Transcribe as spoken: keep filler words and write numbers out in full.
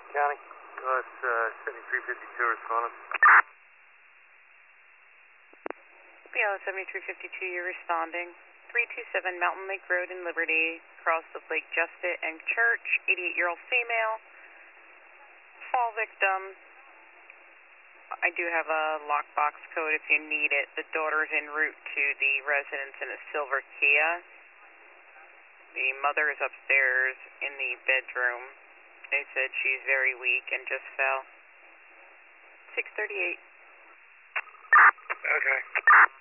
County. Uh, it's uh, seventy-three fifty-two responding. B L seventy-three fifty-two, you're responding. three two seven Mountain Lake Road in Liberty, cross of Lake Justice and Church, eighty-eight-year-old female, fall victim. I do have a lockbox code if you need it. The daughter's en route to the residence in a silver Kia. The mother is upstairs in the bedroom. They said she's very weak and just fell. six thirty-eight. Okay.